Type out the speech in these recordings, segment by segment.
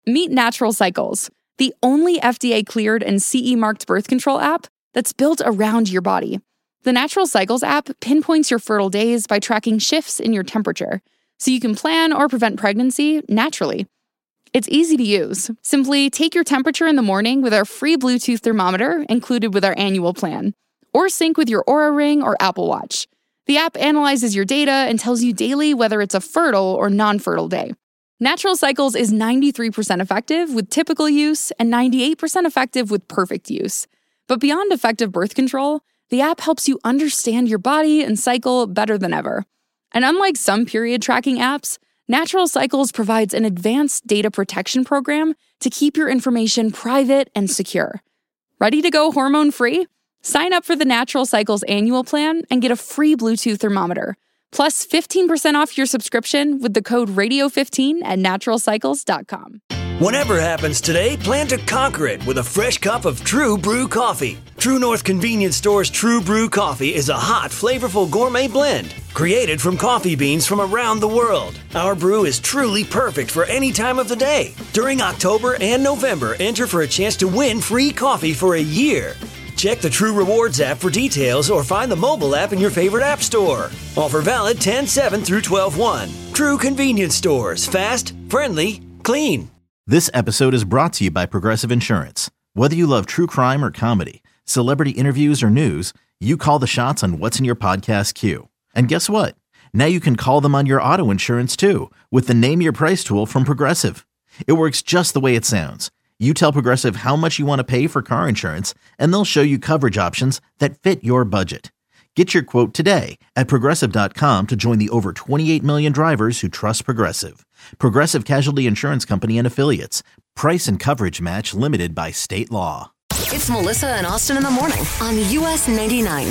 Meet Natural Cycles, the only FDA-cleared and CE-marked birth control app that's built around your body. The Natural Cycles app pinpoints your fertile days by tracking shifts in your temperature, so you can plan or prevent pregnancy naturally. It's easy to use. Simply take your temperature in the morning with our free Bluetooth thermometer included with our annual plan, or sync with your Oura Ring or Apple Watch. The app analyzes your data and tells you daily whether it's a fertile or non-fertile day. Natural Cycles is 93% effective with typical use and 98% effective with perfect use. But beyond effective birth control, the app helps you understand your body and cycle better than ever. And unlike some period tracking apps, Natural Cycles provides an advanced data protection program to keep your information private and secure. Ready to go hormone-free? Sign up for the Natural Cycles annual plan and get a free Bluetooth thermometer, plus 15% off your subscription with the code RADIO15 at naturalcycles.com. Whatever happens today, plan to conquer it with a fresh cup of True Brew coffee. True North Convenience Store's True Brew coffee is a hot, flavorful gourmet blend created from coffee beans from around the world. Our brew is truly perfect for any time of the day. During October and November, enter for a chance to win free coffee for a year. Check the True Rewards app for details or find the mobile app in your favorite app store. Offer valid 10/7 through 12/1. True Convenience Stores. Fast, friendly, clean. This episode is brought to you by Progressive Insurance. Whether you love true crime or comedy, celebrity interviews or news, you call the shots on what's in your podcast queue. And guess what? Now you can call them on your auto insurance too with the Name Your Price tool from Progressive. It works just the way it sounds. You tell Progressive how much you want to pay for car insurance, and they'll show you coverage options that fit your budget. Get your quote today at Progressive.com to join the over 28 million drivers who trust Progressive. Progressive Casualty Insurance Company and Affiliates. Price and coverage match limited by state law. It's Melissa and Austin in the morning on US 99.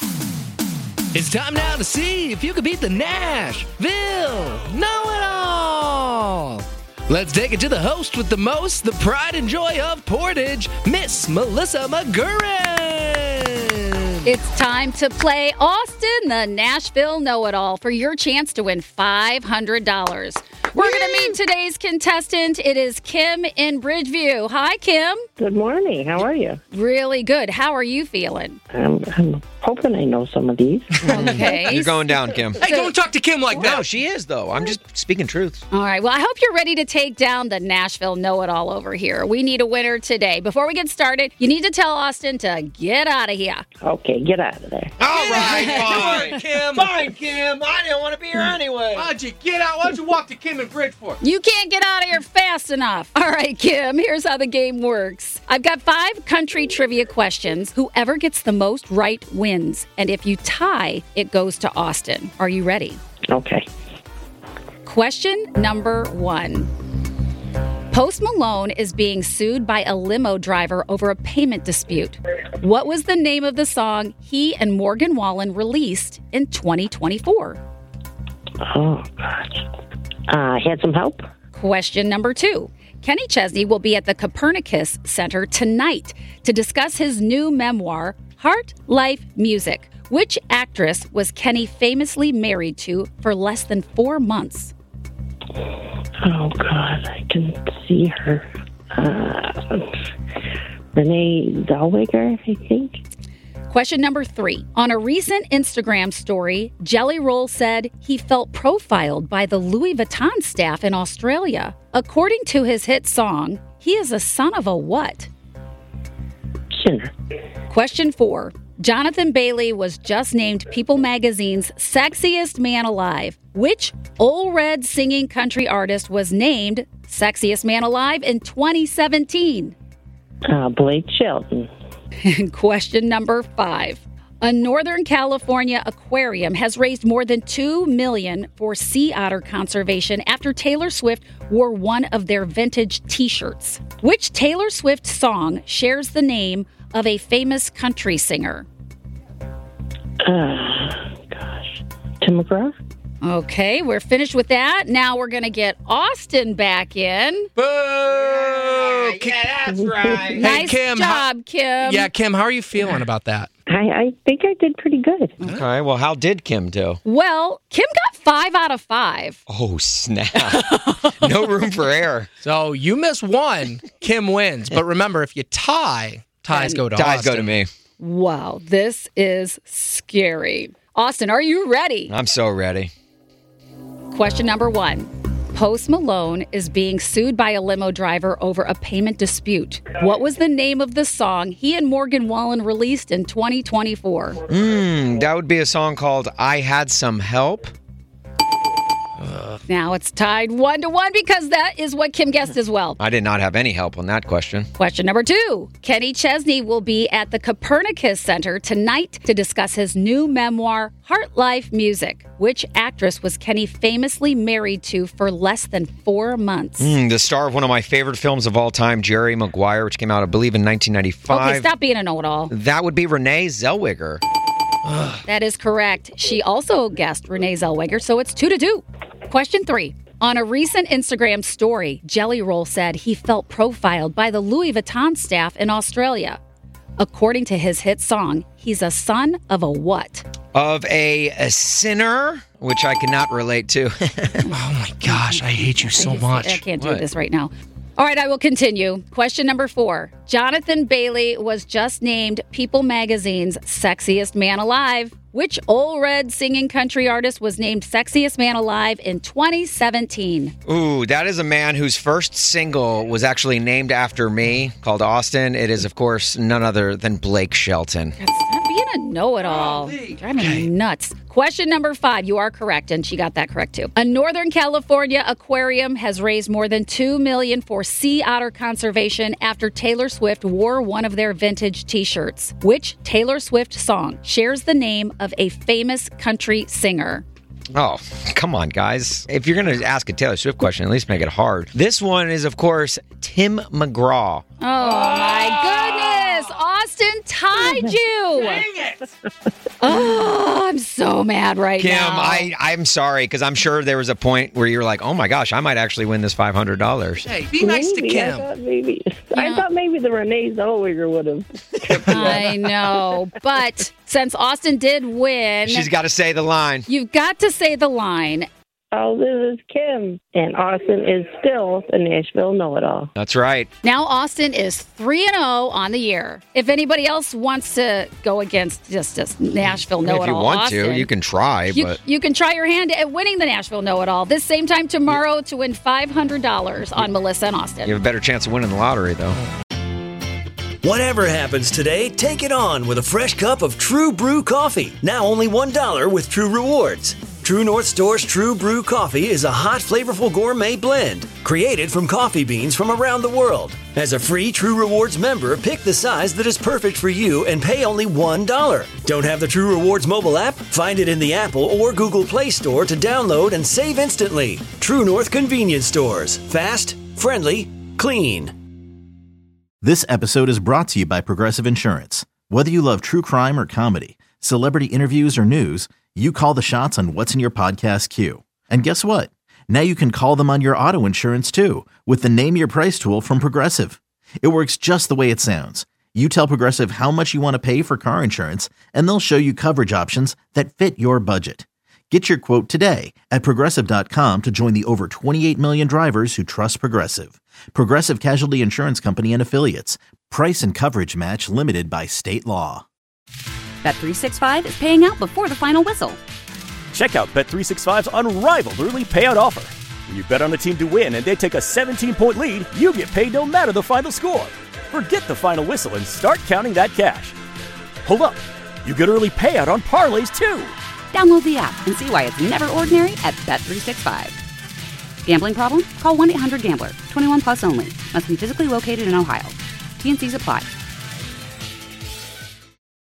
It's time now to see if you can beat the Nashville Know-It-All. Let's take it to the host with the most, the pride and joy of Portage, Miss Melissa McGurran. It's time to play Austin, the Nashville Know-It-All, for your chance to win $500. We're going to meet today's contestant. It is Kim in Bridgeview. Hi, Kim. Good morning. How are you? Really good. How are you feeling? I'm hoping I know some of these. Okay. You're going down, Kim. Hey, don't talk to Kim like that. No, she is, though. I'm just speaking truth. All right. Well, I hope you're ready to take down the Nashville Know-It-All over here. We need a winner today. Before we get started, you need to tell Austin to get out of here. Okay, get out of there. All right, fine, Kim. Fine, Kim. I didn't want to be here anyway. Why'd you get out? Why'd you walk to Kim and Bridgeport? You can't get out of here fast enough. All right, Kim, here's how the game works. I've got 5 country trivia questions. Whoever gets the most right wins. And if you tie, it goes to Austin. Are you ready? Okay. Question number 1. Post Malone is being sued by a limo driver over a payment dispute. What was the name of the song he and Morgan Wallen released in 2024? Oh, gosh. Had some help? Question number 2. Kenny Chesney will be at the Copernicus Center tonight to discuss his new memoir, Heart, Life, Music. Which actress was Kenny famously married to for less than 4 months? Oh, God. I can see her. Renee Zellweger, I think. Question number 3. On a recent Instagram story, Jelly Roll said he felt profiled by the Louis Vuitton staff in Australia. According to his hit song, he is a son of a what? Sinner. Question 4. Jonathan Bailey was just named People Magazine's Sexiest Man Alive. Which Old Red singing country artist was named Sexiest Man Alive in 2017? Blake Shelton. Question number 5. A Northern California aquarium has raised more than $2 million for sea otter conservation after Taylor Swift wore one of their vintage T-shirts. Which Taylor Swift song shares the name of a famous country singer? Gosh. Tim McGraw? Okay, we're finished with that. Now we're going to get Austin back in. Boo! Yeah, that's right. Nice Kim, job, Kim. Yeah, Kim, how are you feeling about that? I think I did pretty good. Okay, well, how did Kim do? Well, Kim got 5 out of 5. Oh, snap. No room for error. So you miss one, Kim wins. But remember, if you ties go to Ties Austin. go to me. Wow, this is scary. Austin, are you ready? I'm so ready. Question number 1. Post Malone is being sued by a limo driver over a payment dispute. What was the name of the song he and Morgan Wallen released in 2024? That would be a song called I Had Some Help. Now it's tied 1-1 because that is what Kim guessed as well. I did not have any help on that question. Question number 2. Kenny Chesney will be at the Copernicus Center tonight to discuss his new memoir, Heart Life Music. Which actress was Kenny famously married to for less than 4 months? The star of one of my favorite films of all time, Jerry Maguire, which came out, I believe, in 1995. Okay, stop being a know-it-all. That would be Renee Zellweger. That is correct. She also guessed Renee Zellweger, so it's 2-2. Question 3. On a recent Instagram story, Jelly Roll said he felt profiled by the Louis Vuitton staff in Australia. According to his hit song, he's a son of a what? Of a sinner, which I cannot relate to. Oh my gosh, I hate you so much. I can't do this right now. All right, I will continue. Question number 4. Jonathan Bailey was just named People Magazine's Sexiest Man Alive. Which old red singing country artist was named Sexiest Man Alive in 2017? Ooh, that is a man whose first single was actually named after me, called Austin. It is, of course, none other than Blake Shelton. Stop being a know-it-all. Driving me nuts. Question number 5. You are correct, and she got that correct, too. A Northern California aquarium has raised more than $2 million for sea otter conservation after Taylor Swift wore one of their vintage T-shirts. Which Taylor Swift song shares the name of a famous country singer? Oh, come on, guys. If you're going to ask a Taylor Swift question, at least make it hard. This one is, of course, Tim McGraw. Oh, my goodness. Austin tied you. Dang it! Oh, I'm so mad right Kim, now. I'm sorry, because I'm sure there was a point where you were like, oh my gosh, I might actually win this $500. Hey, be nice to Maybe. Kim. I thought maybe the Renee Zellweger would have. I know. But since Austin did win, She's got to say the line. you've got to say the line. Oh, this is Kim. And Austin is still the Nashville know-it-all. That's right. Now Austin is 3-0 on the year. If anybody else wants to go against just Nashville know-it-all, If you want Austin, to, you can try, but you can try your hand at winning the Nashville know-it-all this same time tomorrow to win $500 on Melissa and Austin. you have a better chance of winning the lottery, though. Whatever happens today, take it on with a fresh cup of True Brew coffee. Now only $1 with True Rewards. True North Store's True Brew coffee is a hot, flavorful gourmet blend created from coffee beans from around the world. As a free True Rewards member, pick the size that is perfect for you and pay only $1. Don't have the True Rewards mobile app? Find it in the Apple or Google Play Store to download and save instantly. True North Convenience Stores. Fast, friendly, clean. This episode is brought to you by Progressive Insurance. Whether you love true crime or comedy, celebrity interviews or news, you call the shots on what's in your podcast queue. And guess what? Now you can call them on your auto insurance too with the Name Your Price tool from Progressive. It works just the way it sounds. You tell Progressive how much you want to pay for car insurance, and they'll show you coverage options that fit your budget. Get your quote today at Progressive.com to join the over 28 million drivers who trust Progressive. Progressive Casualty Insurance Company and Affiliates. Price and coverage match limited by state law. Bet365 is paying out before the final whistle. Check out Bet365's unrivaled early payout offer. When you bet on a team to win and they take a 17-point lead, you get paid no matter the final score. Forget the final whistle and start counting that cash. Hold up. You get early payout on parlays, too. Download the app and see why it's never ordinary at Bet365. Gambling problem? Call 1-800-GAMBLER. 21 plus only. Must be physically located in Ohio. T&Cs apply.